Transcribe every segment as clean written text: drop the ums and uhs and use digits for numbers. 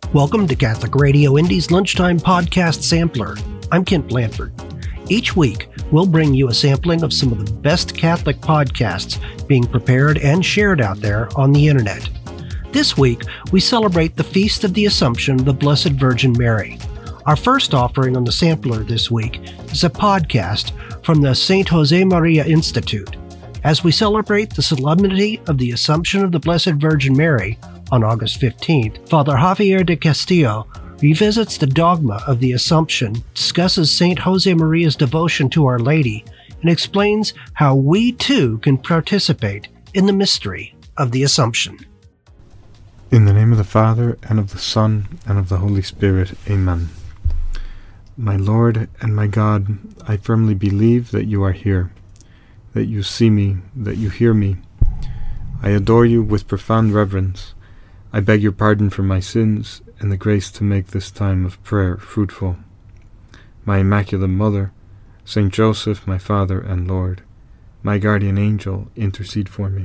Welcome to Catholic Radio Indy's Lunchtime Podcast Sampler. I'm Kent Blanford. Each week, we'll bring you a sampling of some of the best Catholic podcasts being prepared and shared out there on the internet. This week, we celebrate the Feast of the Assumption of the Blessed Virgin Mary. Our first offering on the sampler this week is a podcast from the St. Josemaria Institute. As we celebrate the solemnity of the Assumption of the Blessed Virgin Mary on August 15th, Father Javier de Castillo revisits the dogma of the Assumption, discusses St. Josemaria's devotion to Our Lady, and explains how we too can participate in the mystery of the Assumption. In the name of the Father, and of the Son, and of the Holy Spirit. Amen. My Lord and my God, I firmly believe that you are here, that you see me, that you hear me. I adore you with profound reverence. I beg your pardon for my sins and the grace to make this time of prayer fruitful. My Immaculate Mother, Saint Joseph, my Father and Lord, my guardian angel, intercede for me.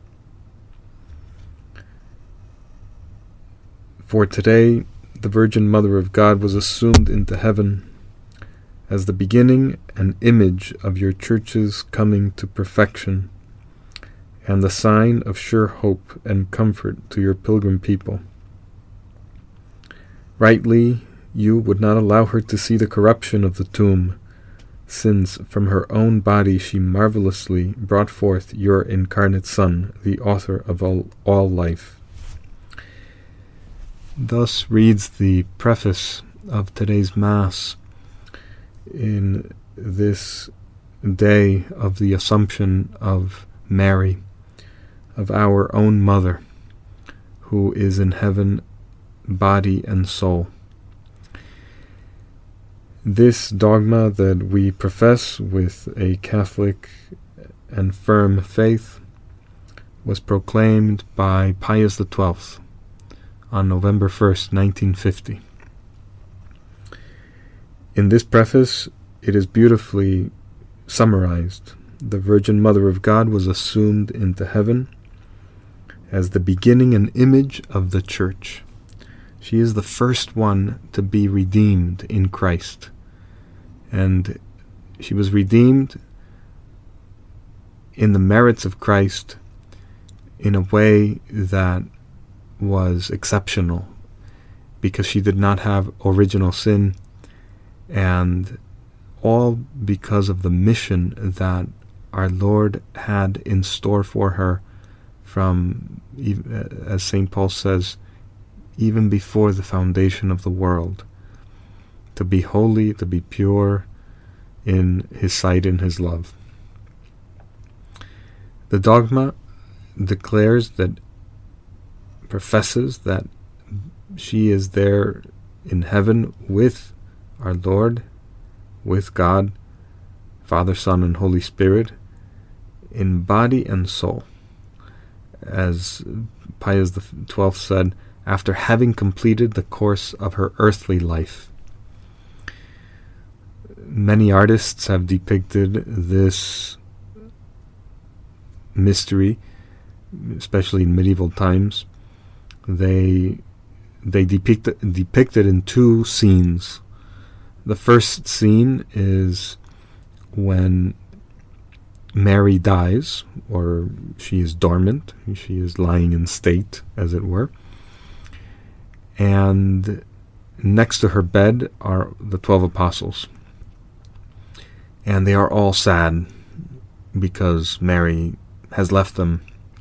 For today, the Virgin Mother of God was assumed into heaven as the beginning and image of your Church's coming to perfection, and the sign of sure hope and comfort to your pilgrim people. Rightly, you would not allow her to see the corruption of the tomb, since from her own body she marvelously brought forth your incarnate Son, the author of all life. Thus reads the preface of today's Mass in this day of the Assumption of Mary, of our own Mother, who is in heaven, body and soul. This dogma that we profess with a Catholic and firm faith was proclaimed by Pius XII on November 1st, 1950. In this preface, it is beautifully summarized. The Virgin Mother of God was assumed into heaven as the beginning and image of the Church. She is the first one to be redeemed in Christ. And she was redeemed in the merits of Christ in a way that was exceptional, because she did not have original sin, and all because of the mission that our Lord had in store for her from, as St. Paul says, even before the foundation of the world, to be holy, to be pure in His sight and His love. The dogma professes that she is there in heaven with our Lord, with God, Father, Son, and Holy Spirit, in body and soul. As Pius XII said, after having completed the course of her earthly life. Many artists have depicted this mystery, especially in medieval times. They depict it in two scenes. The first scene is when Mary dies, or she is dormant, she is lying in state, as it were. And next to her bed are the 12 apostles. And they are all sad because Mary has left them.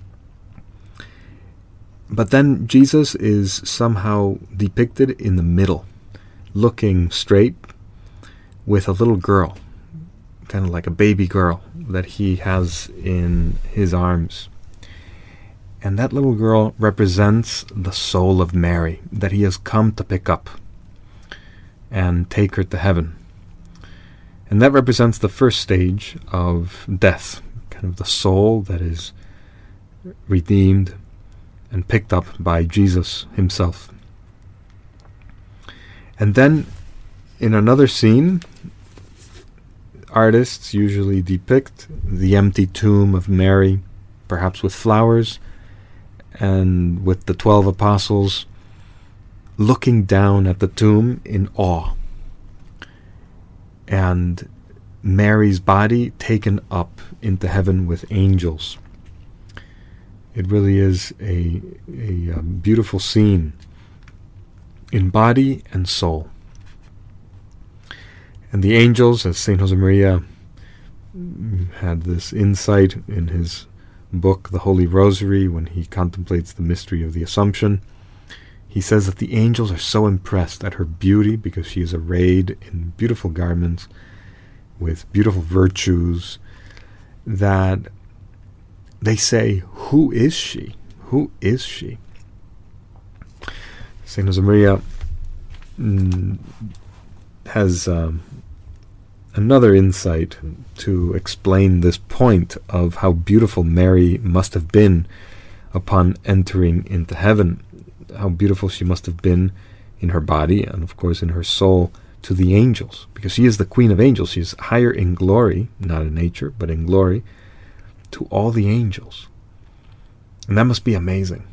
But then Jesus is somehow depicted in the middle, looking straight, with a little girl, kind of like a baby girl that he has in his arms. And that little girl represents the soul of Mary that he has come to pick up and take her to heaven. And that represents the first stage of death, kind of the soul that is redeemed and picked up by Jesus himself. And then in another scene, artists usually depict the empty tomb of Mary, perhaps with flowers, and with the 12 apostles looking down at the tomb in awe, and Mary's body taken up into heaven with angels. It really is a beautiful scene in body and soul. And the angels, as St. Josemaria had this insight in his book, The Holy Rosary, when he contemplates the mystery of the Assumption, he says that the angels are so impressed at her beauty because she is arrayed in beautiful garments with beautiful virtues that they say, "Who is she? Who is she?" St. Josemaria has another insight to explain this point of how beautiful Mary must have been upon entering into heaven, how beautiful she must have been in her body and, of course, in her soul to the angels, because she is the Queen of Angels. She is higher in glory, not in nature, but in glory, to all the angels. And that must be amazing.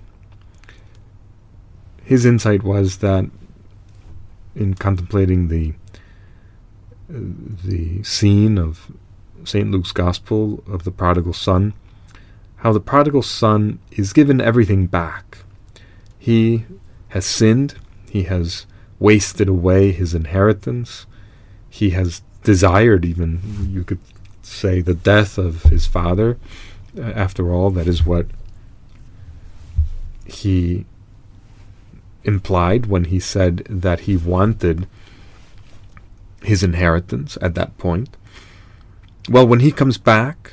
His insight was that in contemplating the scene of St. Luke's Gospel of the prodigal son, how the prodigal son is given everything back. He has sinned, he has wasted away his inheritance, he has desired, even, you could say, the death of his father. After all, that is what he implied when he said that he wanted his inheritance at that point. Well, when he comes back,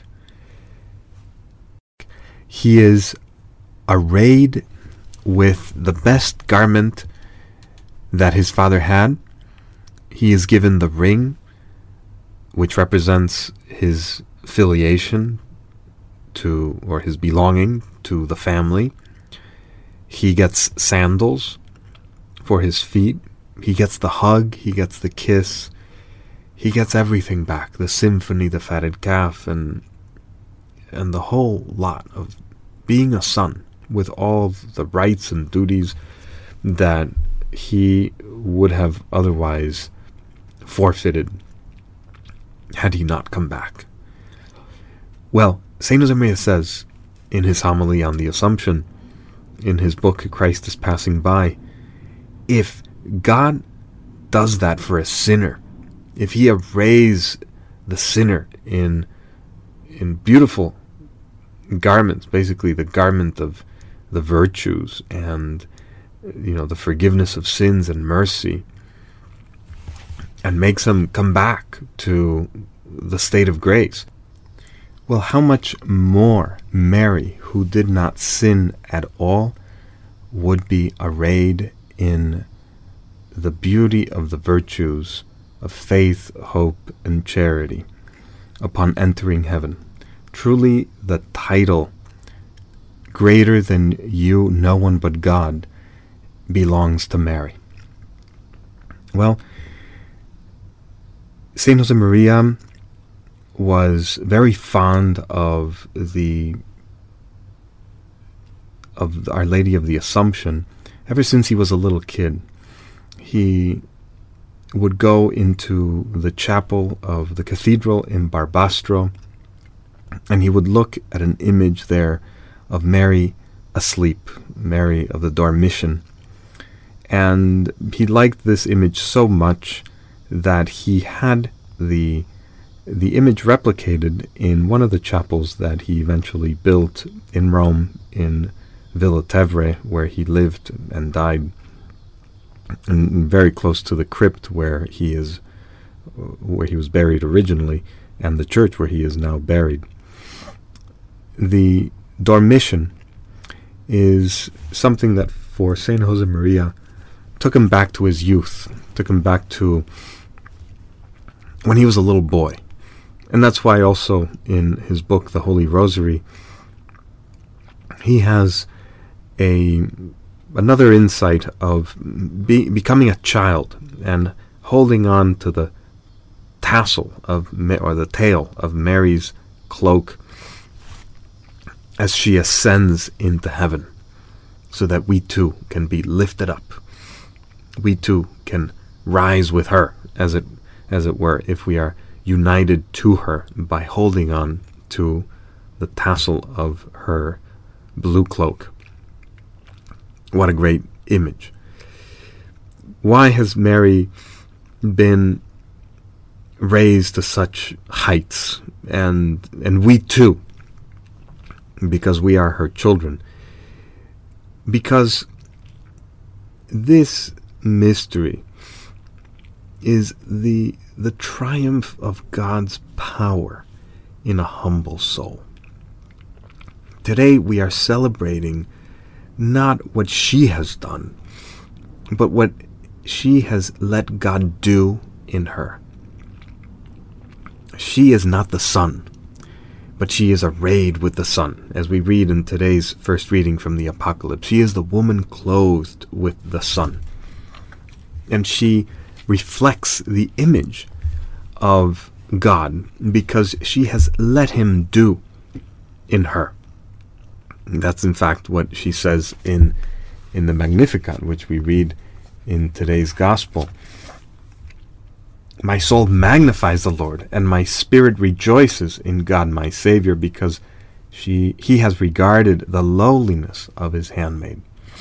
he is arrayed with the best garment that his father had. He is given the ring, which represents his filiation to, or his belonging to, the family. He gets sandals for his feet. He gets the hug. He gets the kiss. He gets everything back. The symphony, the fatted calf, and the whole lot of being a son, with all the rights and duties that he would have otherwise forfeited had he not come back. Well, St. Josemaria says in his homily on the Assumption, in his book Christ is Passing By, if God does that for a sinner, if he arrays the sinner in beautiful garments, basically the garment of the virtues and, the forgiveness of sins and mercy, and makes him come back to the state of grace, well, how much more Mary, who did not sin at all, would be arrayed in the beauty of the virtues of faith, hope, and charity upon entering heaven. Truly, the title, "Greater than you, no one but God," belongs to Mary. Well, St. Josemaria was very fond of Our Lady of the Assumption ever since he was a little kid. He would go into the chapel of the cathedral in Barbastro, and he would look at an image there of Mary asleep, Mary of the Dormition. And he liked this image so much that he had the image replicated in one of the chapels that he eventually built in Rome, in Villa Tevere, where he lived and died, and very close to the crypt where he was buried originally, and the church where he is now buried. The Dormition is something that for St. Josemaria took him back to his youth, took him back to when he was a little boy. And that's why also in his book, The Holy Rosary, he has another insight of becoming a child and holding on to the tassel or the tail of Mary's cloak as she ascends into heaven, so that we too can be lifted up we too can rise with her, as it were, if we are united to her by holding on to the tassel of her blue cloak. What a great image. Why has Mary been raised to such heights, and we too, because we are her children? Because this mystery is the triumph of God's power in a humble soul. Today we are celebrating not what she has done, but what she has let God do in her. She is not the sun, but she is arrayed with the sun, as we read in today's first reading from the Apocalypse. She is the woman clothed with the sun, and she reflects the image of God because she has let him do in her. That's in fact what she says in the Magnificat, which we read in today's Gospel. My soul magnifies the Lord, and my spirit rejoices in God my Savior, because he has regarded the lowliness of his handmaid.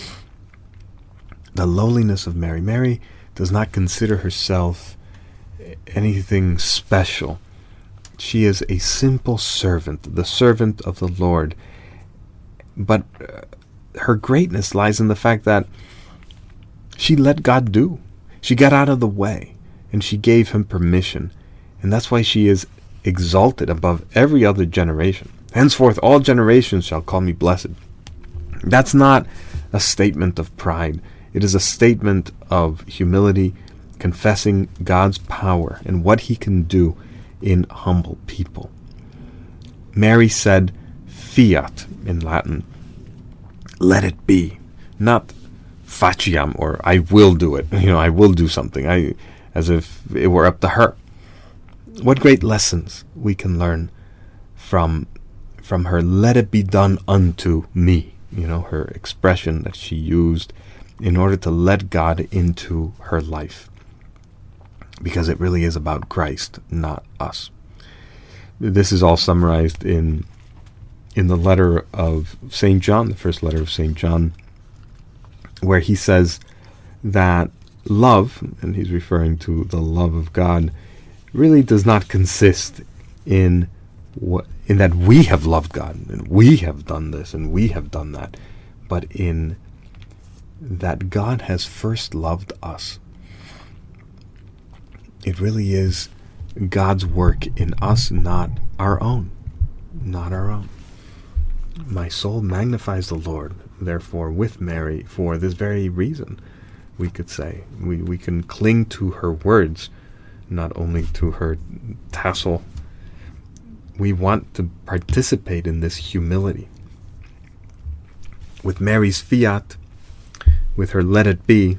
The lowliness of Mary. Mary does not consider herself anything special. She is a simple servant, the servant of the Lord. But her greatness lies in the fact that she let God do. She got out of the way, and she gave him permission. And that's why she is exalted above every other generation. Henceforth all generations shall call me blessed. That's not a statement of pride. It is a statement of humility, confessing God's power and what he can do in humble people. Mary said, fiat in Latin, let it be, not faciam, or I will do it. I will do something, as if it were up to her. What great lessons we can learn from her. Let it be done unto me. Her expression that she used in order to let God into her life, because it really is about Christ, not us. This is all summarized in the letter of St. John, the first letter of St. John, where he says that love, and he's referring to the love of God, really does not consist in that we have loved God, and we have done this, and we have done that, but in that God has first loved us. It really is God's work in us, not our own. Not our own. My soul magnifies the Lord, therefore, with Mary, for this very reason, we could say. We can cling to her words, not only to her tassel. We want to participate in this humility. With Mary's fiat, with her let it be,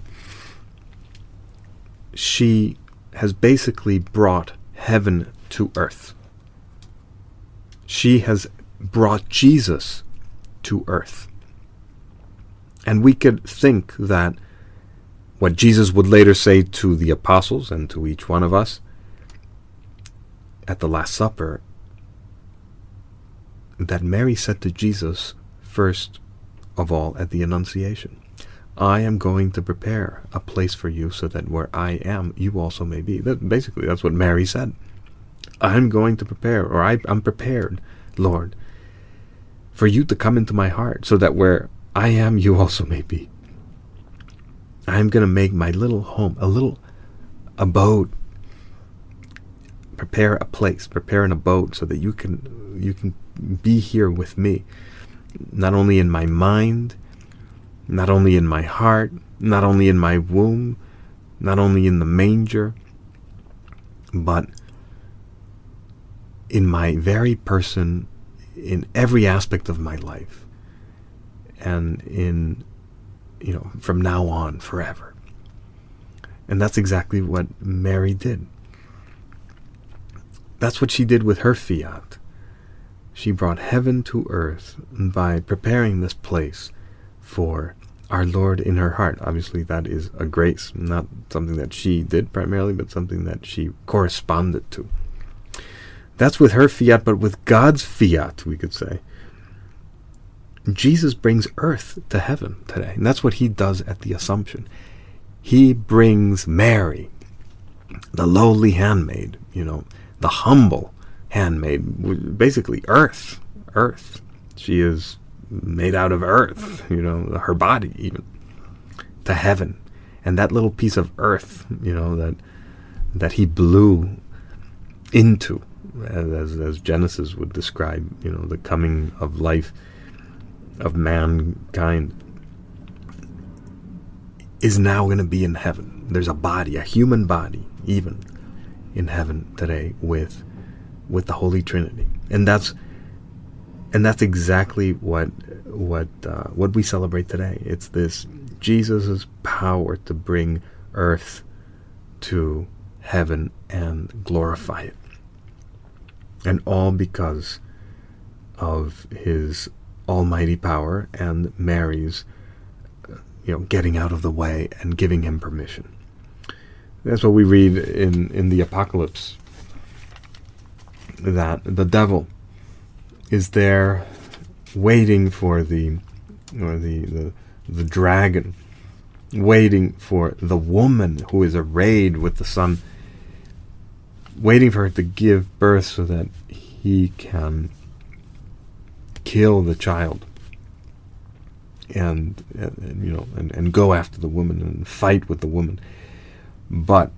she has basically brought heaven to earth. She has brought Jesus to earth. And we could think that what Jesus would later say to the apostles and to each one of us at the Last Supper, that Mary said to Jesus first of all at the Annunciation, I am going to prepare a place for you so that where I am, you also may be. Basically, that's what Mary said. I'm going to prepare, or I'm prepared, Lord, for you to come into my heart so that where I am, you also may be. I'm going to make my little home, a little abode. Prepare a place, prepare an abode so that you can be here with me, not only in my mind, not only in my heart, not only in my womb, not only in the manger, but in my very person, in every aspect of my life, and in, from now on, forever. And that's exactly what Mary did. That's what she did with her fiat. She brought heaven to earth by preparing this place for our Lord in her heart. Obviously, that is a grace, not something that she did primarily, but something that she corresponded to. That's with her fiat, but with God's fiat, we could say, Jesus brings earth to heaven today. And that's what he does at the Assumption. He brings Mary, the lowly handmaid, the humble handmaid, basically earth. She is made out of earth, her body even, to heaven. And that little piece of earth, that he blew into, as Genesis would describe, the coming of life of mankind, is now going to be in heaven. There's a body, a human body, even in heaven today with the Holy Trinity, and that's exactly what we celebrate today. It's this Jesus' power to bring earth to heaven and glorify it, and all because of his almighty power and Mary's getting out of the way and giving him permission. That's what we read in the Apocalypse, that the devil is there waiting for the dragon, waiting for the woman who is arrayed with the sun, waiting for her to give birth so that he can kill the child and go after the woman and fight with the woman. But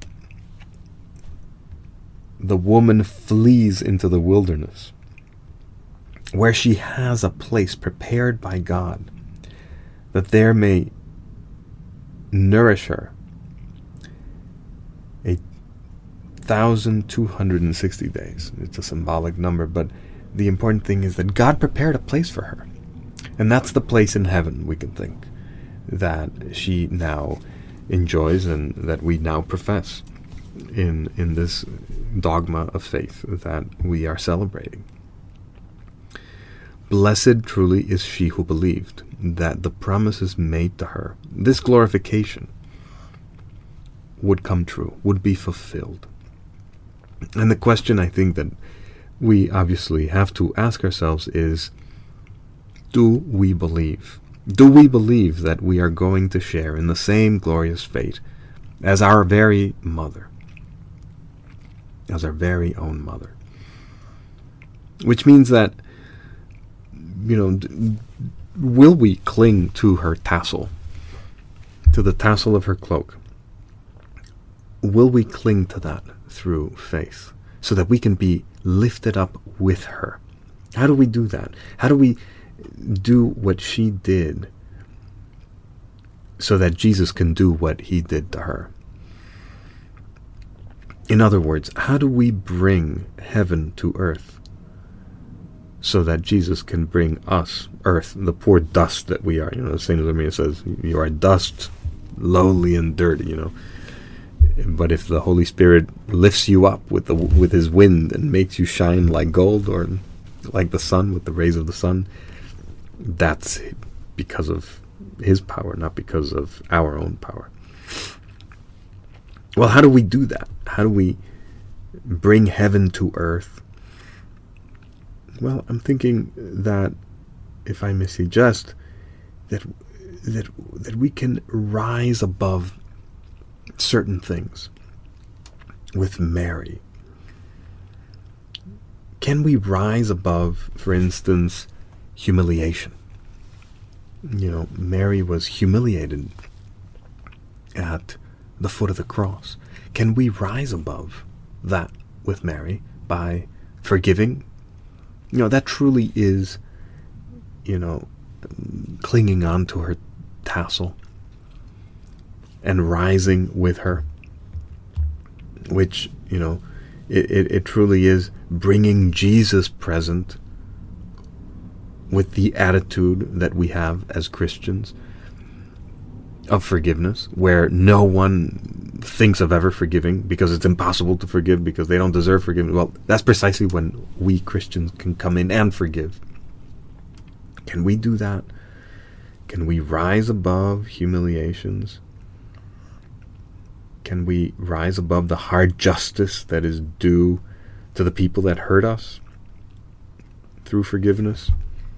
the woman flees into the wilderness, where she has a place prepared by God, that there may nourish her 1,260 days. It's a symbolic number, but the important thing is that God prepared a place for her. And that's the place in heaven, we can think, that she now enjoys and that we now profess in this dogma of faith that we are celebrating. Blessed truly is she who believed that the promises made to her, this glorification, would come true, would be fulfilled. And the question I think that we obviously have to ask ourselves is, do we believe? Do we believe that we are going to share in the same glorious fate as our very mother, as our very own mother? Which means that, will we cling to her tassel, to the tassel of her cloak? Will we cling to that through faith so that we can be lifted up with her? How do we do that? How do we do what she did so that Jesus can do what he did to her? In other words, how do we bring heaven to earth so that Jesus can bring us, earth, the poor dust that we are? St. Louis says, you are dust, lowly and dirty, But if the Holy Spirit lifts you up with his wind and makes you shine like gold or like the sun with the rays of the sun, that's because of his power, not because of our own power. Well, how do we do that? How do we bring heaven to earth? Well, I'm thinking that, if I may suggest, that we can rise above certain things with Mary. Can we rise above, for instance, humiliation? Mary was humiliated at the foot of the cross. Can we rise above that with Mary by forgiving? That truly is, clinging on to her tassel and rising with her, which, it truly is bringing Jesus present with the attitude that we have as Christians of forgiveness, where no one thinks of ever forgiving because it's impossible to forgive because they don't deserve forgiveness. Well, that's precisely when we Christians can come in and forgive. Can we do that? Can we rise above humiliations? Can we rise above the hard justice that is due to the people that hurt us through forgiveness?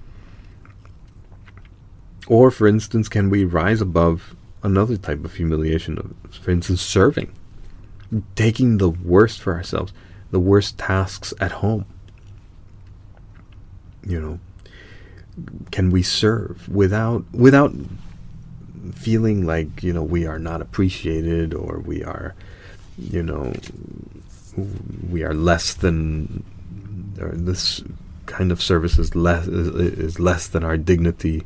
Or, for instance, can we rise above another type of humiliation, for instance, serving, taking the worst for ourselves, the worst tasks at home? Can we serve without feeling like, we are not appreciated, or we are, we are less than, or this kind of service is less than our dignity,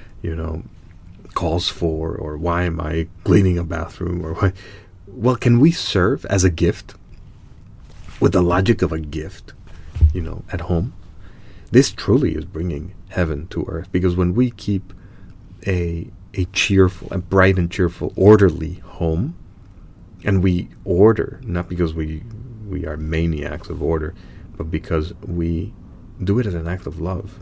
calls for, or why am I cleaning a bathroom, or why? Well, can we serve as a gift, with the logic of a gift, at home? This truly is bringing heaven to earth, because when we keep a cheerful, a bright and cheerful, orderly home, and we order, not because we are maniacs of order, but because we do it as an act of love,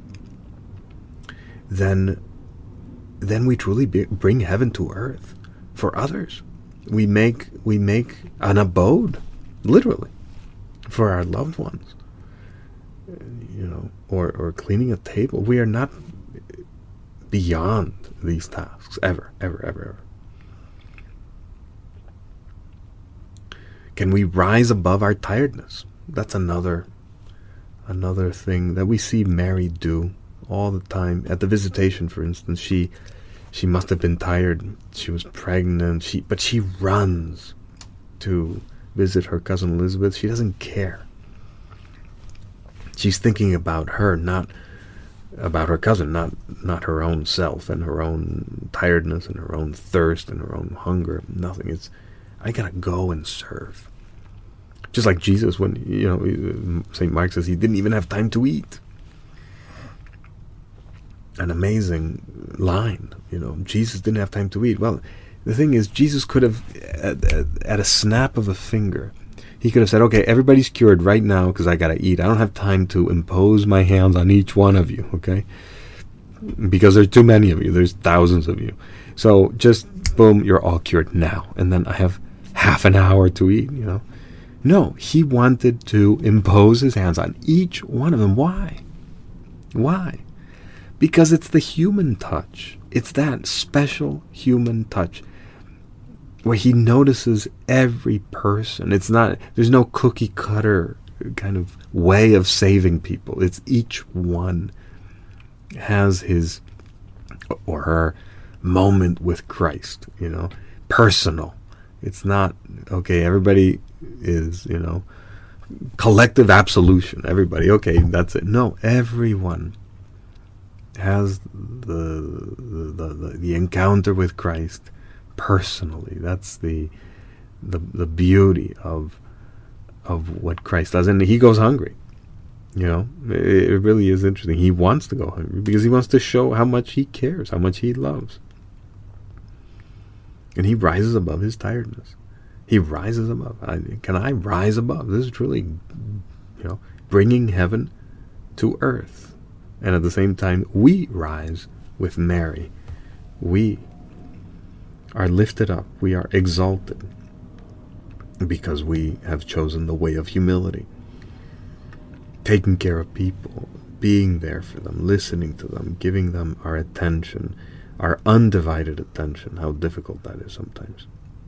then we truly bring heaven to earth for others. We make an abode, literally, for our loved ones. Or cleaning a table. We are not beyond these tasks, ever, ever, ever, ever. Can we rise above our tiredness? That's another thing that we see Mary do all the time. At the visitation, for instance, she must have been tired. She was pregnant. But she runs to visit her cousin Elizabeth. She doesn't care. She's thinking about her, not about her cousin, not her own self and her own tiredness and her own thirst and her own hunger. Nothing. It's, I gotta go and serve. Just like Jesus, when St. Mark says he didn't even have time to eat. An amazing line. Jesus didn't have time to eat. Well, the thing is, Jesus could have, at a snap of a finger, he could have said, okay, everybody's cured right now because I got to eat. I don't have time to impose my hands on each one of you, okay? Because there's too many of you. There's thousands of you. So just, boom, you're all cured now. And then I have half an hour to eat, No, he wanted to impose his hands on each one of them. Why? Why? Because it's the human touch. It's that special human touch where he notices every person. It's not, there's no cookie cutter kind of way of saving people. It's each one has his or her moment with Christ, personal. It's not, okay, everybody is, collective absolution. Everybody, okay, that's it. No, everyone has the encounter with Christ personally. That's the beauty of what Christ does. And he goes hungry. It really is interesting. He wants to go hungry because he wants to show how much he cares, how much he loves. And he rises above his tiredness. He rises above. Can I rise above? This is truly, bringing heaven to earth. And at the same time, we rise with Mary. We are lifted up. We are exalted because we have chosen the way of humility. Taking care of people, being there for them, listening to them, giving them our attention, our undivided attention. How difficult that is sometimes.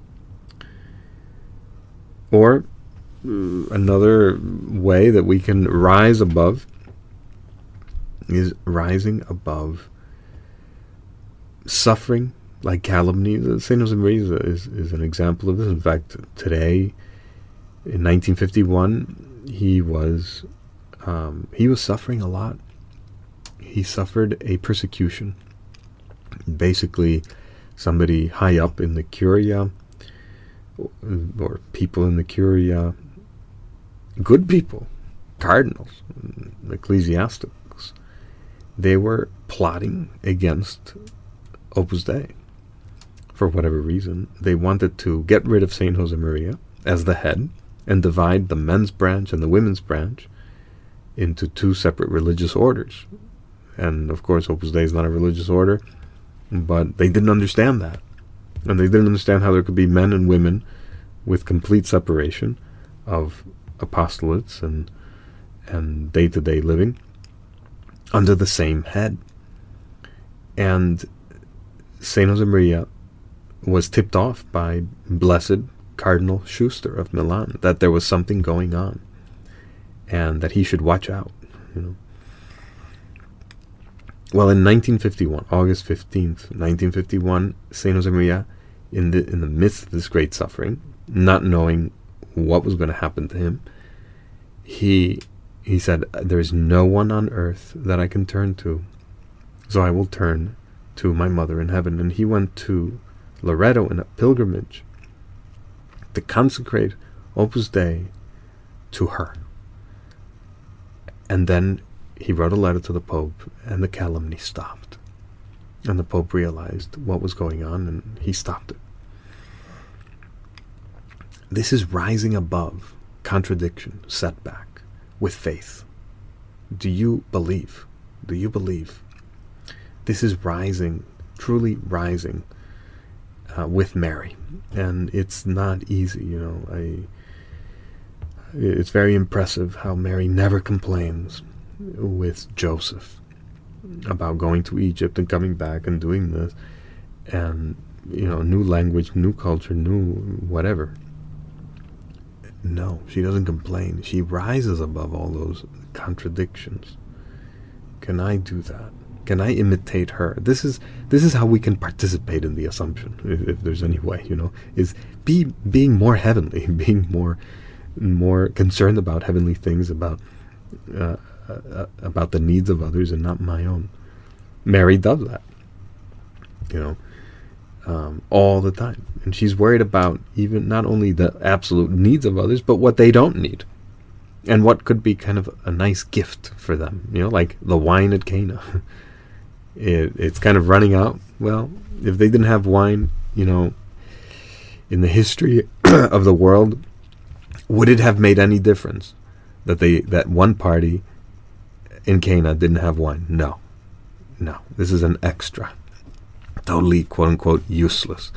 Or another way that we can rise above is rising above suffering, like calumny. St. Josemaria is an example of this. In fact, today, in 1951, he was suffering a lot. He suffered a persecution. Basically, somebody high up in the Curia, or people in the Curia, good people, cardinals, ecclesiastics, they were plotting against Opus Dei. For whatever reason, they wanted to get rid of St. Josemaria as the head and divide the men's branch and the women's branch into two separate religious orders. And of course, Opus Dei is not a religious order. But they didn't understand that. And they didn't understand how there could be men and women with complete separation of apostolates and day-to-day living under the same head. And Saint Josemaria was tipped off by Blessed Cardinal Schuster of Milan that there was something going on and that he should watch out. Well, in 1951, August 15th, 1951, Saint Josemaria, in the midst of this great suffering, not knowing what was going to happen to him, he said, "There is no one on earth that I can turn to, so I will turn to my mother in heaven." And he went to Loreto in a pilgrimage to consecrate Opus Dei to her. And then he wrote a letter to the Pope, and the calumny stopped. And the Pope realized what was going on, and he stopped it. This is rising above contradiction, setback, with faith. Do you believe? Do you believe? This is rising, truly rising, with Mary. And it's not easy, It's very impressive how Mary never complains with Joseph about going to Egypt and coming back and doing this, and new language, new culture, new whatever. No, she doesn't complain. She rises above all those contradictions. Can I do that? Can I imitate her? This is how we can participate in the Assumption, if there's any way, is being more heavenly, being more concerned about heavenly things, about the needs of others and not my own. Mary does that, all the time. And she's worried about even not only the absolute needs of others, but what they don't need. And what could be kind of a nice gift for them, like the wine at Cana. It's kind of running out. Well, if they didn't have wine, in the history of the world, would it have made any difference that one party in Cana didn't have wine? No. This is an extra, totally quote unquote useless.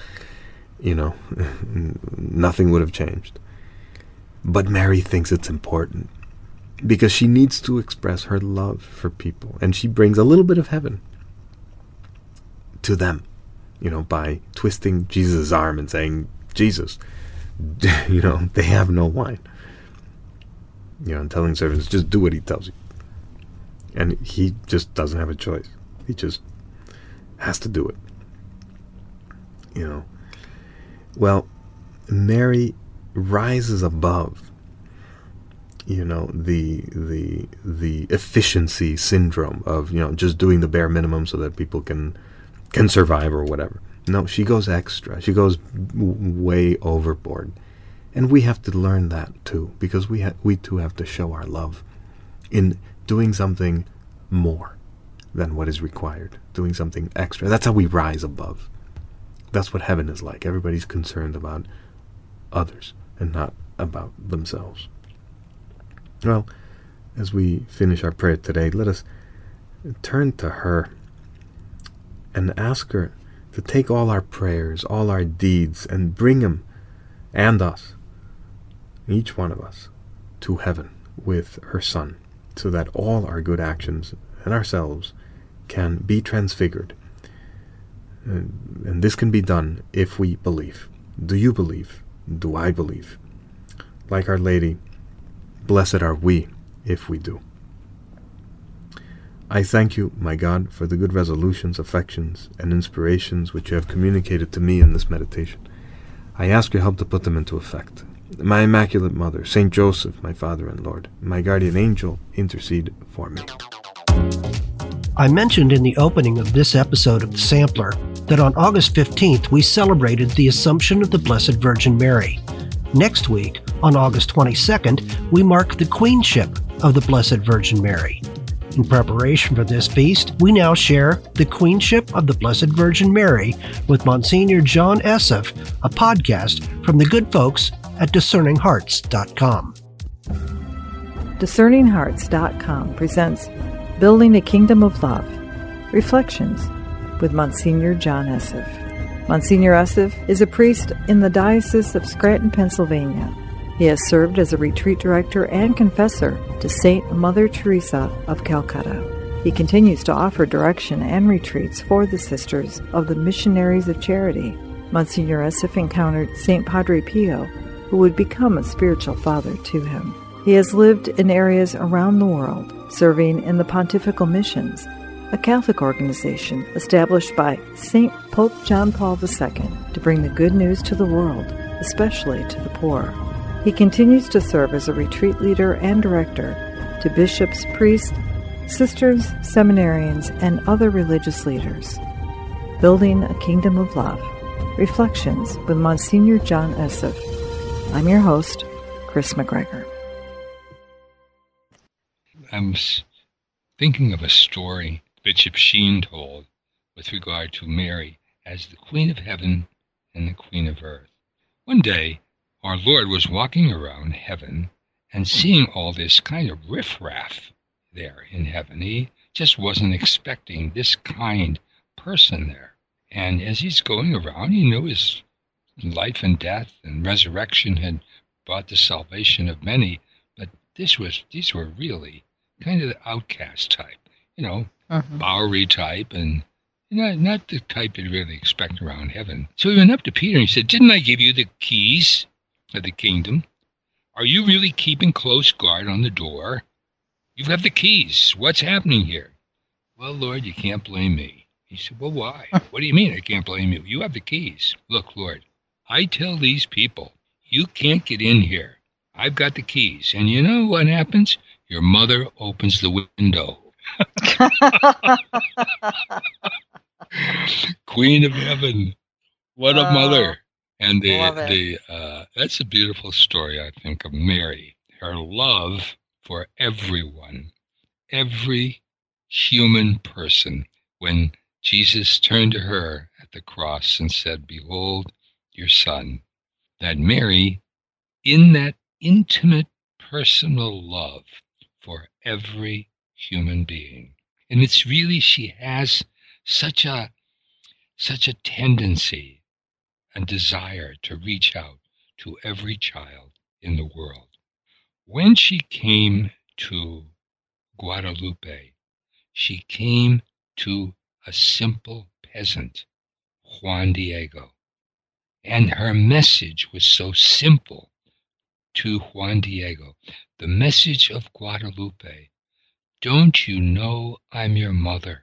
Nothing would have changed. But Mary thinks it's important because she needs to express her love for people, and she brings a little bit of heaven to them, by twisting Jesus' arm and saying, "Jesus, they have no wine." And telling servants, just do what he tells you. And he just doesn't have a choice. He just has to do it. Well, Mary rises above, the efficiency syndrome of, just doing the bare minimum so that people can survive or whatever. No, she goes extra. She goes way overboard. And we have to learn that too, because we too have to show our love in doing something more than what is required, doing something extra. That's how we rise above. That's what heaven is like. Everybody's concerned about others and not about themselves. Well, as we finish our prayer today, let us turn to her and ask her to take all our prayers, all our deeds, and bring them, and us, each one of us, to heaven with her Son, so that all our good actions and ourselves can be transfigured. And this can be done if we believe. Do you believe? Do I believe? Like Our Lady, blessed are we if we do. I thank you, my God, for the good resolutions, affections, and inspirations which you have communicated to me in this meditation. I ask your help to put them into effect. My Immaculate Mother, Saint Joseph, my Father and Lord, my guardian angel, intercede for me. I mentioned in the opening of this episode of The Sampler that on August 15th we celebrated the Assumption of the Blessed Virgin Mary. Next week, on August 22nd, we mark the Queenship of the Blessed Virgin Mary. In preparation for this feast, we now share the Queenship of the Blessed Virgin Mary with Monsignor John Esseff, a podcast from the good folks at DiscerningHearts.com. DiscerningHearts.com presents Building a Kingdom of Love, Reflections, with Monsignor John Esseff. Monsignor Esseff is a priest in the Diocese of Scranton, Pennsylvania. He has served as a retreat director and confessor to Saint Mother Teresa of Calcutta. He continues to offer direction and retreats for the Sisters of the Missionaries of Charity. Monsignor Esseff encountered St. Padre Pio, who would become a spiritual father to him. He has lived in areas around the world, serving in the Pontifical Missions, a Catholic organization established by St. Pope John Paul II to bring the good news to the world, especially to the poor. He continues to serve as a retreat leader and director to bishops, priests, sisters, seminarians, and other religious leaders. Building a Kingdom of Love. Reflections with Monsignor John Esseff. I'm your host, Chris McGregor. I'm thinking of a story Bishop Sheen told with regard to Mary as the Queen of Heaven and the Queen of Earth. One day, our Lord was walking around heaven and seeing all this kind of riffraff there in heaven. He just wasn't expecting this kind person there. And as he's going around, he knew his life and death and resurrection had brought the salvation of many, but these were really kind of the outcast type, Bowery type, and not the type you'd really expect around heaven. So he went up to Peter and he said, "Didn't I give you the keys of the kingdom? Are you really keeping close guard on the door? You have the keys. What's happening here?" "Well, Lord, you can't blame me." He said, "Well, why?" "What do you mean I can't blame you? You have the keys. Look, Lord, I tell these people, you can't get in here. I've got the keys. And you know what happens? Your mother opens the window." Queen of Heaven. What a mother. And that's a beautiful story, I think, of Mary. Her love for everyone, every human person. When Jesus turned to her at the cross and said, "Behold your son," that Mary, in that intimate personal love for every human being. And it's really, she has such a tendency and desire to reach out to every child in the world. When she came to Guadalupe, she came to a simple peasant, Juan Diego. And her message was so simple to Juan Diego. The message of Guadalupe: don't you know I'm your mother?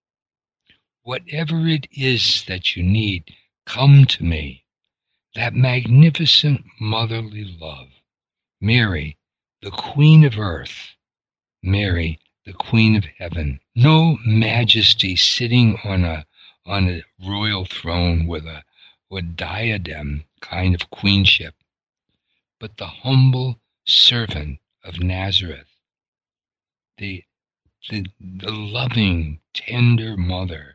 Whatever it is that you need, come to me. That magnificent motherly love. Mary, the Queen of Earth. Mary, the Queen of Heaven. No majesty sitting on a royal throne with a diadem kind of queenship, but the humble servant of Nazareth, the loving, tender mother.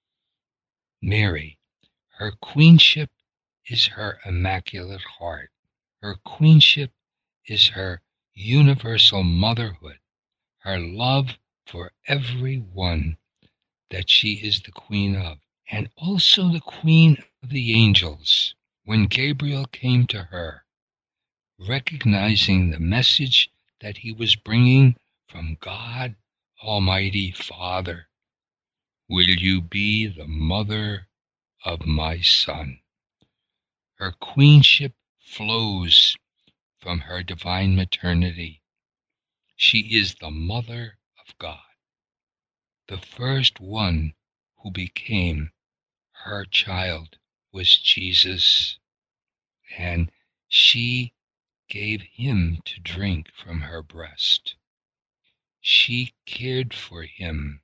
Mary, her queenship is her immaculate heart. Her queenship is her universal motherhood, her love for everyone that she is the queen of, and also the queen of the angels. When Gabriel came to her, recognizing the message that he was bringing from God Almighty Father, "Will you be the mother of my son?" Her queenship flows from her divine maternity. She is the mother of God, the first one who became her child was Jesus, and she gave him to drink from her breast. She cared for him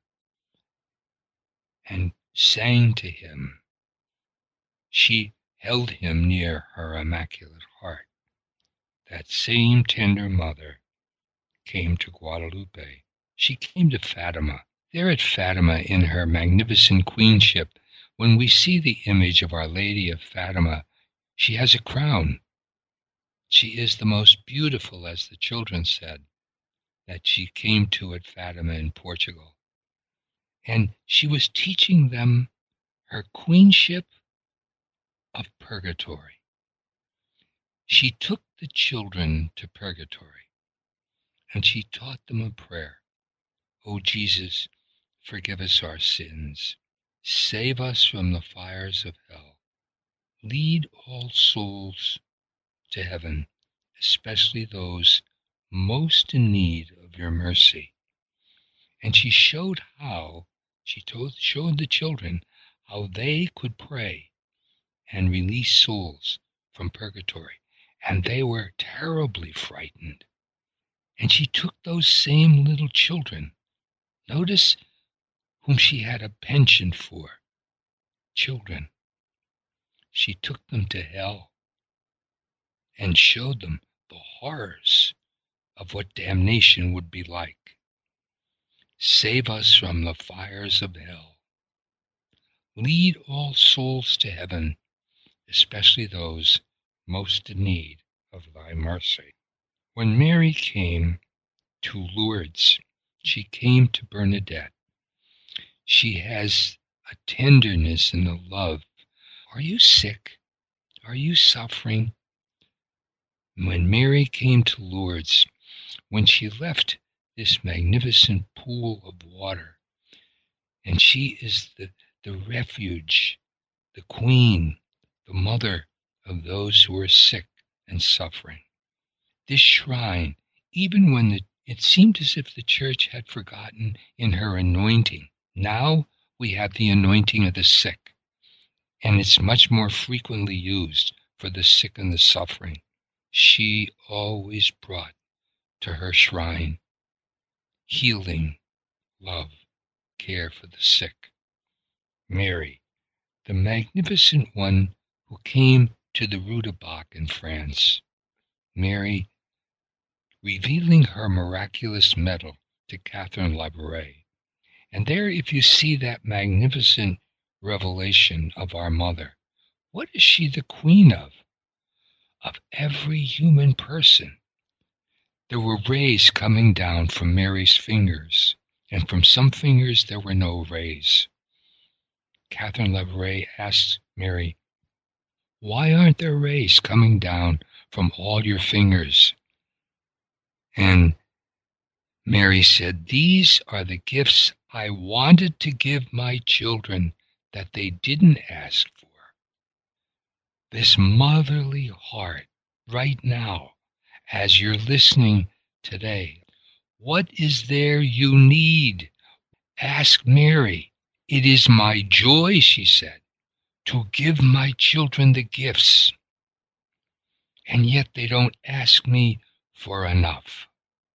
and sang to him. She held him near her immaculate heart. That same tender mother came to Guadalupe. She came to Fatima. There at Fatima, in her magnificent queenship, when we see the image of Our Lady of Fatima, she has a crown. She is the most beautiful, as the children said, that she came to at Fatima in Portugal. And she was teaching them her queenship of purgatory. She took the children to purgatory, and she taught them a prayer. O Jesus, forgive us our sins. Save us from the fires of hell. Lead all souls to heaven, especially those most in need of your mercy. And she showed showed the children how they could pray and release souls from purgatory. And they were terribly frightened. And she took those same little children, notice whom she had a penchant for, children. She took them to hell and showed them the horrors of what damnation would be like. Save us from the fires of hell. Lead all souls to heaven, especially those most in need of thy mercy. When Mary came to Lourdes, she came to Bernadette. She has a tenderness and a love. Are you sick? Are you suffering? When Mary came to Lourdes, when she left this magnificent pool of water, and she is the refuge, the queen, the mother of those who are sick and suffering. This shrine, even when it seemed as if the church had forgotten in her anointing, now we have the anointing of the sick, and it's much more frequently used for the sick and the suffering. She always brought to her shrine healing, love, care for the sick. Mary, the magnificent one who came to the Rue du Bac in France. Mary, revealing her miraculous medal to Catherine Labouré. And there, if you see that magnificent revelation of our mother, what is she the queen of? Of every human person. There were rays coming down from Mary's fingers, and from some fingers there were no rays. Catherine Labouré asked Mary, why aren't there rays coming down from all your fingers? And Mary said, these are the gifts I wanted to give my children that they didn't ask for. This motherly heart right now, as you're listening today, what is there you need? Ask Mary. It is my joy, she said, to give my children the gifts, and yet they don't ask me for enough.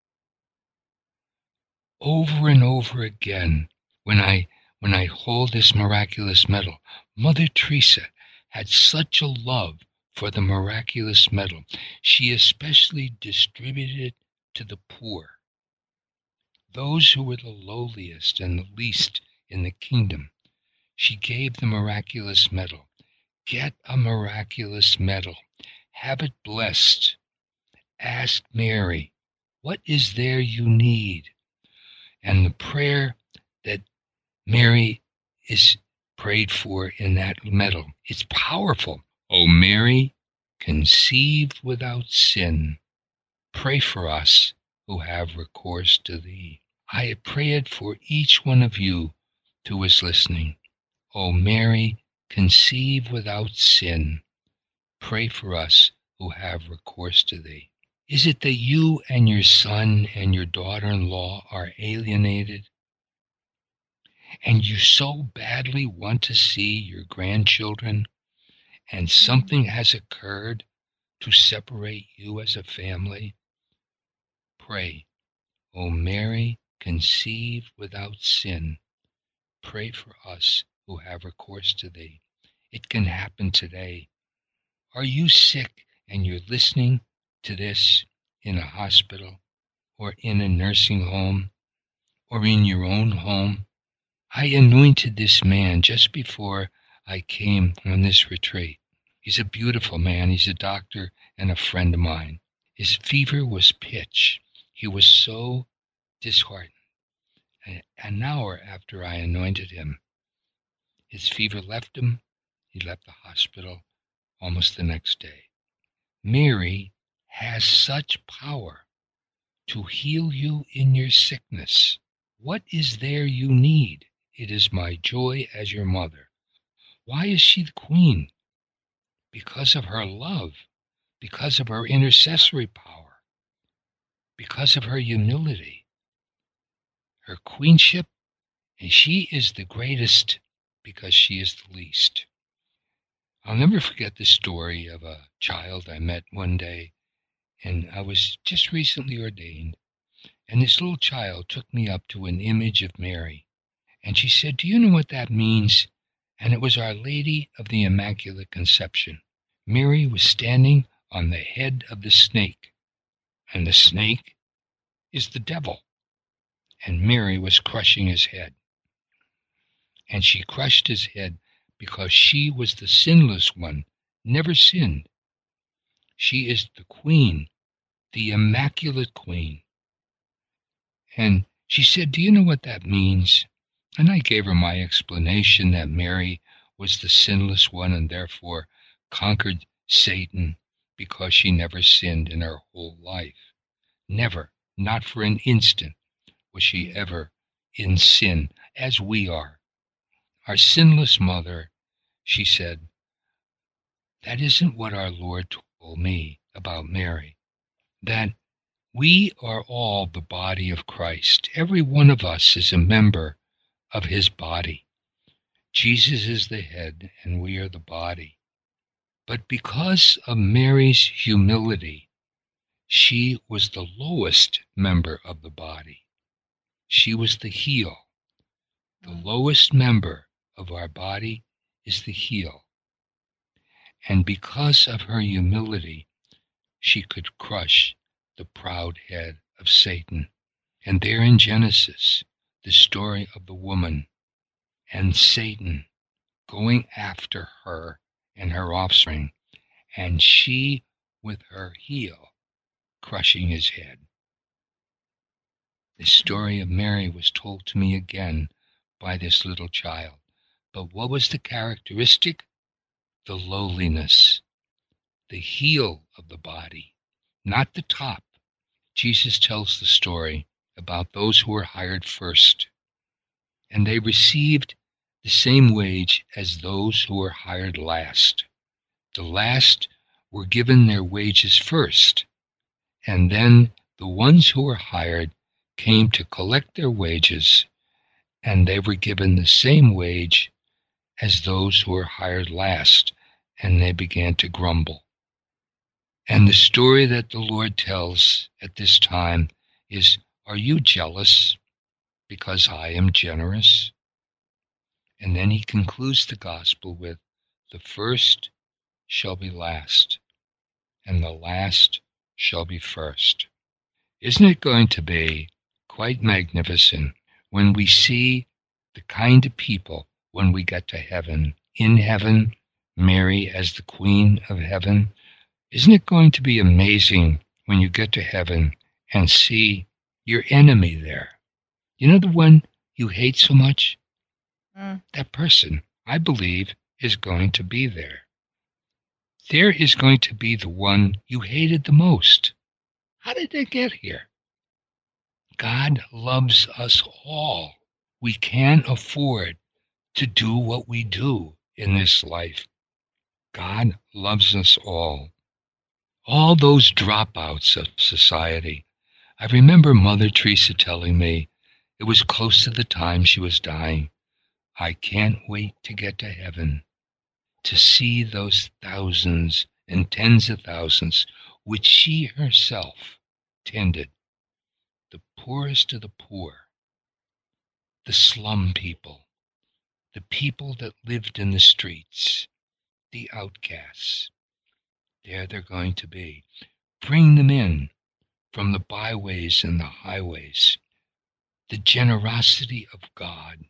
Over and over again, when I hold this miraculous medal, Mother Teresa had such a love for the miraculous medal. She especially distributed it to the poor, those who were the lowliest and the least in the kingdom. She gave the miraculous medal. Get a miraculous medal. Have it blessed. Ask Mary, what is there you need? And the prayer that Mary is prayed for in that medal, it's powerful. O Mary, conceived without sin, pray for us who have recourse to thee. I pray it for each one of you who is listening. O Mary, conceived without sin, pray for us who have recourse to thee. Is it that you and your son and your daughter-in-law are alienated, and you so badly want to see your grandchildren, and something has occurred to separate you as a family? Pray, O Mary, conceived without sin, pray for us who have recourse to thee. It can happen today. Are you sick and you're listening to this in a hospital or in a nursing home or in your own home? I anointed this man just before I came on this retreat. He's a beautiful man. He's a doctor and a friend of mine. His fever was pitch. He was so disheartened. An hour after I anointed him, His fever left him. He left the hospital almost the next day. Mary has such power to heal you in your sickness. What is there you need? It is my joy as your mother. Why is she the queen? Because of her love, because of her intercessory power, because of her humility, her queenship, and she is the greatest because she is the least. I'll never forget the story of a child I met one day, and I was just recently ordained, and this little child took me up to an image of Mary, and she said, "Do you know what that means?" And it was Our Lady of the Immaculate Conception. Mary was standing on the head of the snake, and the snake is the devil, and Mary was crushing his head. And she crushed his head because she was the sinless one, never sinned. She is the queen, the immaculate queen. And she said, "Do you know what that means?" And I gave her my explanation that Mary was the sinless one and therefore conquered Satan because she never sinned in her whole life. Never, not for an instant, was she ever in sin, as we are. Our sinless mother, she said, that isn't what our Lord told me about Mary, that we are all the body of Christ. Every one of us is a member of his body. Jesus is the head and we are the body. But because of Mary's humility, she was the lowest member of the body. She was the heel. The lowest member of our body is the heel. And because of her humility, she could crush the proud head of Satan. And there in Genesis, the story of the woman and Satan going after her and her offspring, and she with her heel crushing his head. The story of Mary was told to me again by this little child. But what was the characteristic? The lowliness, the heel of the body, not the top. Jesus tells the story about those who were hired first, and they received the same wage as those who were hired last. The last were given their wages first, and then the ones who were hired came to collect their wages, and they were given the same wage as those who were hired last, and they began to grumble. And the story that the Lord tells at this time is, are you jealous because I am generous? And then he concludes the gospel with, the first shall be last, and the last shall be first. Isn't it going to be quite magnificent when we see the kind of people when we get to heaven? In heaven, Mary as the Queen of Heaven. Isn't it going to be amazing when you get to heaven and see your enemy there? You know, the one you hate so much? That person, I believe, is going to be there. There is going to be the one you hated the most. How did they get here? God loves us all. We can't afford to do what we do in this life. God loves us all. All those dropouts of society. I remember Mother Teresa telling me, it was close to the time she was dying, I can't wait to get to heaven, to see those thousands and tens of thousands which she herself tended, the poorest of the poor, the slum people, the people that lived in the streets, the outcasts. There they're going to be. Bring them in from the byways and the highways. The generosity of God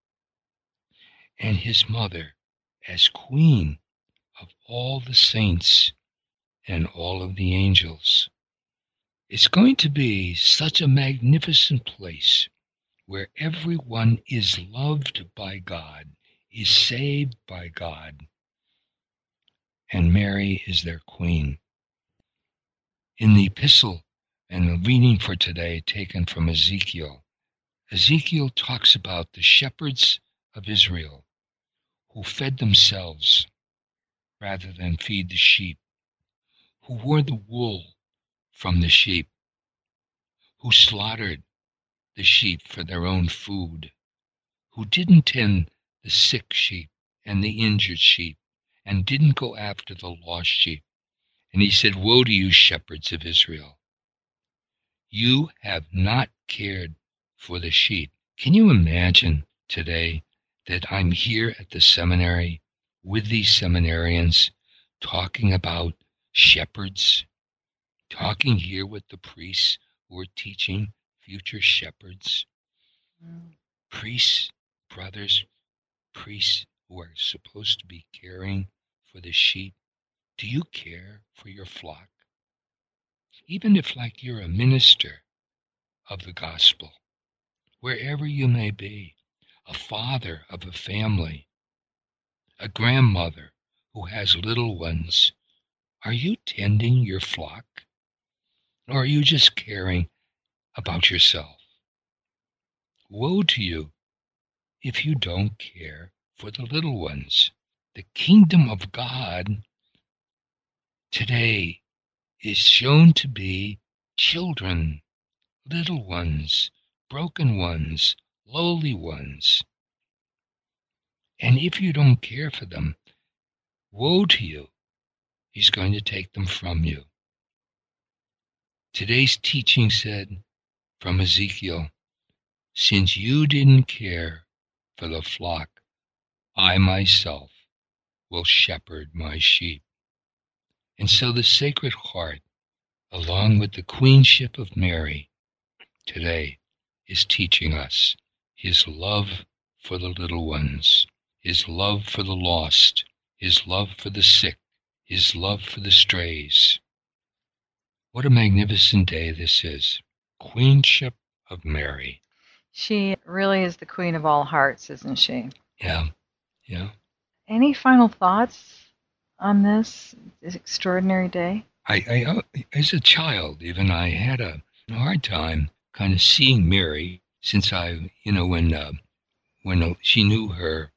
and his mother as queen of all the saints and all of the angels. It's going to be such a magnificent place where everyone is loved by God is saved by God, and Mary is their queen. In the epistle and the reading for today taken from Ezekiel, Ezekiel talks about the shepherds of Israel who fed themselves rather than feed the sheep, who wore the wool from the sheep, who slaughtered the sheep for their own food, who didn't tend the sick sheep and the injured sheep, and didn't go after the lost sheep. And he said, "Woe to you, shepherds of Israel! You have not cared for the sheep." Can you imagine today that I'm here at the seminary with these seminarians talking about shepherds, talking here with the priests who are teaching future shepherds, priests, brothers, priests who are supposed to be caring for the sheep? Do you care for your flock? Even if, like, you're a minister of the gospel, wherever you may be, a father of a family, a grandmother who has little ones, are you tending your flock? Or are you just caring about yourself? Woe to you if you don't care for the little ones. The kingdom of God today is shown to be children, little ones, broken ones, lowly ones. And if you don't care for them, woe to you. He's going to take them from you. Today's teaching said from Ezekiel, "Since you didn't care for the flock, I myself will shepherd my sheep." And so the Sacred Heart, along with the Queenship of Mary, today is teaching us his love for the little ones, his love for the lost, his love for the sick, his love for the strays. What a magnificent day this is. Queenship of Mary. She really is the queen of all hearts, isn't she? Yeah. Any final thoughts on this extraordinary day? I as a child, even, I had a hard time kind of seeing Mary, since I, when she knew her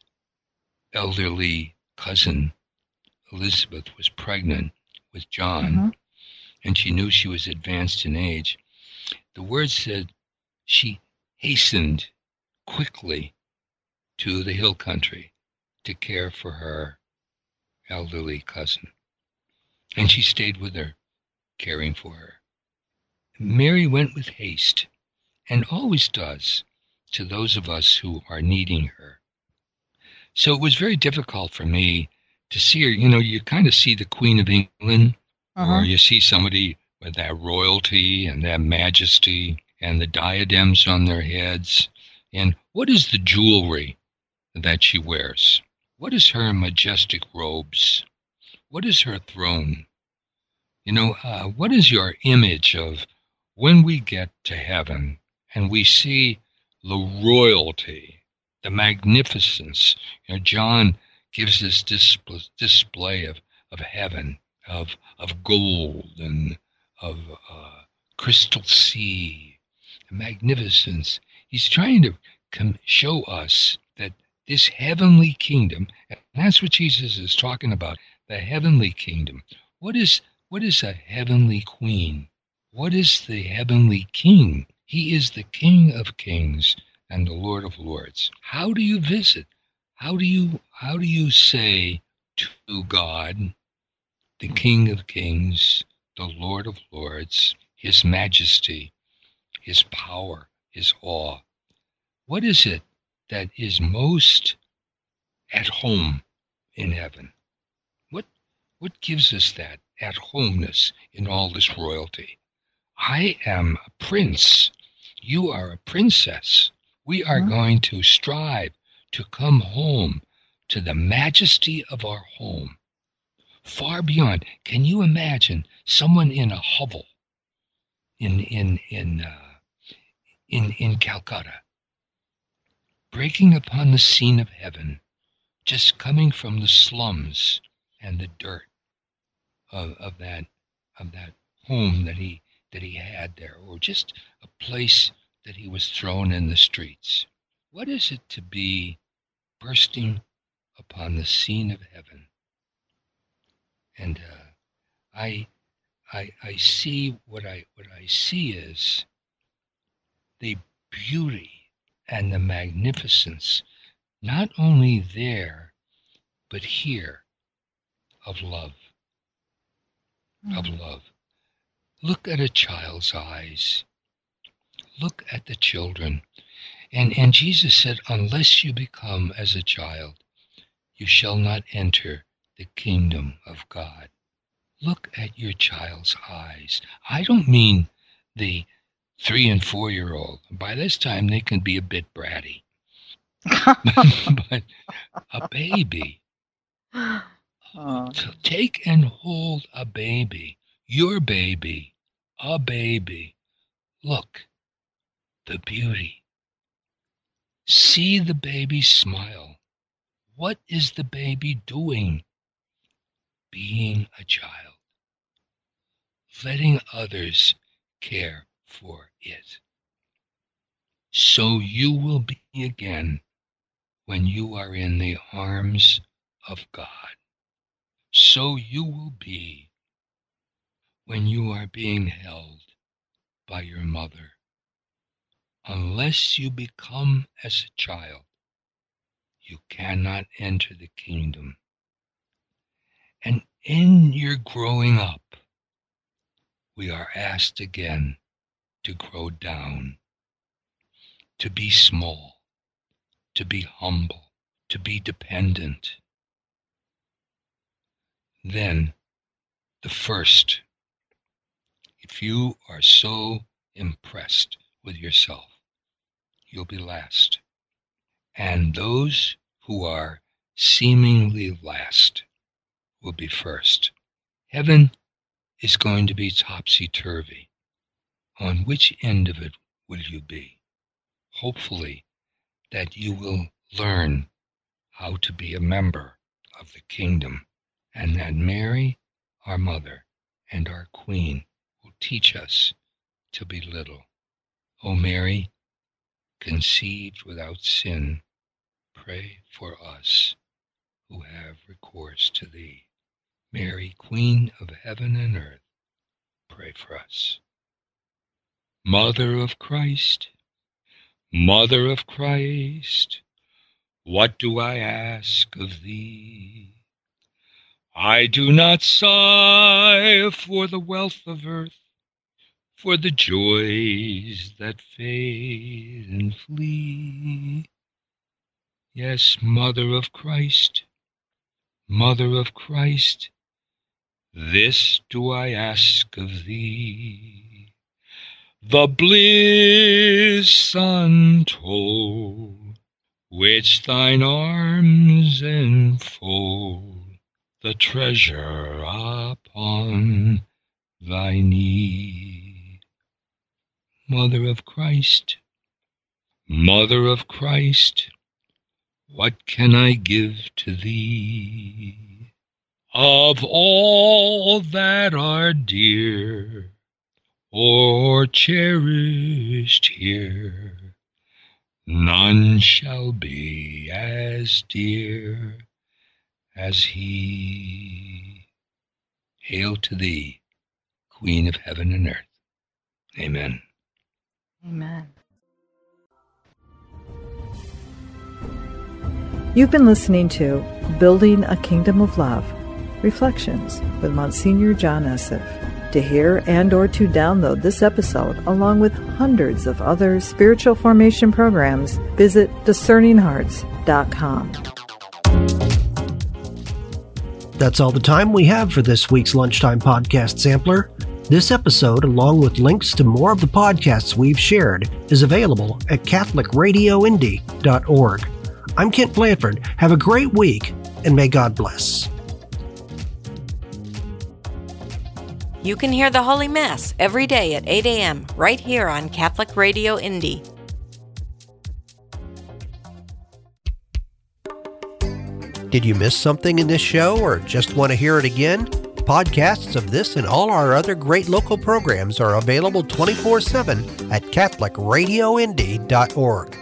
elderly cousin Elizabeth was pregnant with John, and she knew she was advanced in age. The word said she hastened quickly to the hill country to care for her elderly cousin. And she stayed with her, caring for her. Mary went with haste, and always does, to those of us who are needing her. So it was very difficult for me to see her. You kind of see the Queen of England, or you see somebody with that royalty and that majesty and the diadems on their heads. And what is the jewelry that she wears? What is her majestic robes? What is her throne? What is your image of when we get to heaven and we see the royalty, the magnificence? John gives this display of heaven, of gold and of crystal sea, magnificence. He's trying to show us that this heavenly kingdom, and that's what Jesus is talking about, the heavenly kingdom. What is a heavenly queen? What is the heavenly king? He is the King of kings and the Lord of lords. How do you visit? How do you say to God, the King of kings, the Lord of lords, his majesty, his power, his awe? What is it that is most at home in heaven? What gives us that at homeness in all this royalty? I am a prince. You are a princess. We are going to strive to come home to the majesty of our home, far beyond. Can you imagine someone in a hovel in Calcutta, breaking upon the scene of heaven just coming from the slums and the dirt of that home that he had there, or just a place that he was thrown in the streets. What is it to be bursting upon the scene of heaven? And I see what I see is the beauty and the magnificence, not only there, but here, of love. Of love. Look at a child's eyes. Look at the children. And Jesus said, unless you become as a child, you shall not enter the kingdom of God. Look at your child's eyes. I don't mean the 3 and 4-year-old. By this time, they can be a bit bratty. But a baby. To take and hold a baby, your baby, a baby. Look, the beauty. See the baby smile. What is the baby doing? Being a child. Letting others care for it. So you will be again when you are in the arms of God. So you will be when you are being held by your mother. Unless you become as a child, you cannot enter the kingdom. And in your growing up, we are asked again to grow down, to be small, to be humble, to be dependent. Then, the first, if you are so impressed with yourself, you'll be last. And those who are seemingly last will be first. Heaven is going to be topsy-turvy. On which end of it will you be? Hopefully that you will learn how to be a member of the kingdom, and that Mary, our mother, and our Queen will teach us to be little. O Mary, conceived without sin, pray for us who have recourse to thee. Mary, Queen of heaven and earth, pray for us. Mother of Christ, Mother of Christ, what do I ask of thee? I do not sigh for the wealth of earth, for the joys that fade and flee. Yes, Mother of Christ, this do I ask of thee. The bliss untold, which thine arms enfold, the treasure upon thy knee. Mother of Christ, what can I give to thee? Of all that are dear or cherished here, none shall be as dear as he. Hail to thee, Queen of heaven and earth. Amen. Amen. You've been listening to Building a Kingdom of Love, Reflections with Monsignor John Esseff. To hear and or to download this episode, along with hundreds of other spiritual formation programs, visit discerninghearts.com. That's all the time we have for this week's Lunchtime Podcast Sampler. This episode, along with links to more of the podcasts we've shared, is available at CatholicRadioIndy.org. I'm Kent Blanford. Have a great week, and may God bless. You can hear the Holy Mass every day at 8 a.m. right here on Catholic Radio Indy. Did you miss something in this show or just want to hear it again? Podcasts of this and all our other great local programs are available 24/7 at CatholicRadioIndy.org.